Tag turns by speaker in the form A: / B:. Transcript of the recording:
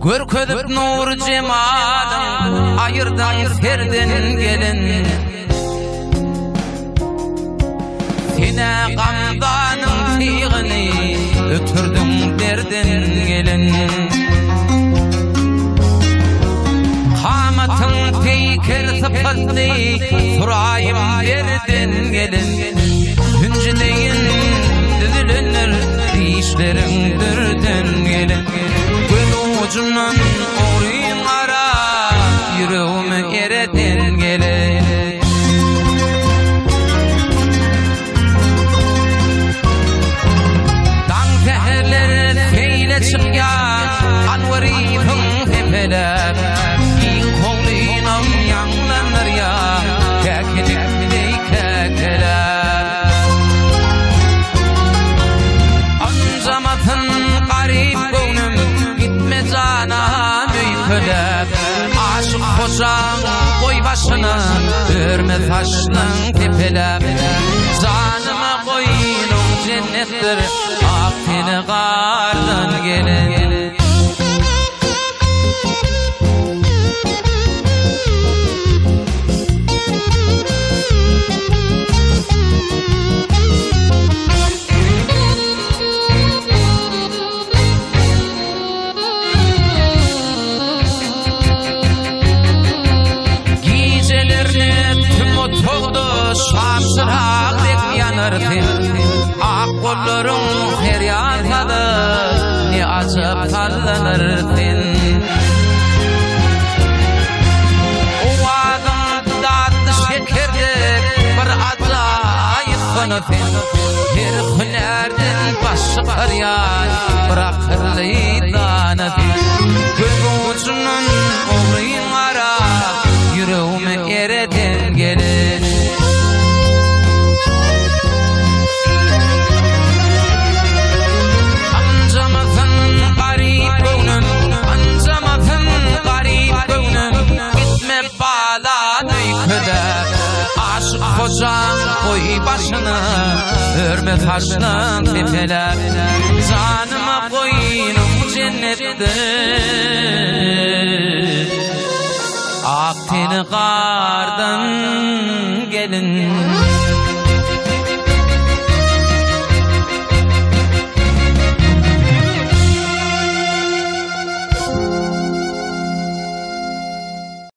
A: Görködüp nur cemalın ayırdan serden gelin. Sine gamdanın tiğini ötürdün derden gelin. Kamatın peyker sıfatlı surayım derden gelin. Hüncüdeyin düzülünür işlerin dürden gelin. Gül ucundan orayın ara yüreğimi ereden gelin. Çıkyan anvariyim hepelep İnkoluyum yanlanır ya Kekilikli kekelep Ancamatın garip gönlüm Gitme cana müykölep Aşık kocan koy başına Örme taşlan tepelep Canıma koyunum cennettir Aktini gardan gelin. Gecelerini tüm oturdu şamsırak dek yanırdı. Ak kollarım feryat alır, ne acıp sallanırdın. O adam tatlı şekerdek bir acayip sınıfın. Her hünerden başı karyan, bırakırlı danıdın. Göz ucunun oğluyun ara, yüreğimi ereden gelin. Aşık kocan koy başına Örme taşlan tepelep Canıma koyunum cennettir Aktini gardan gelin.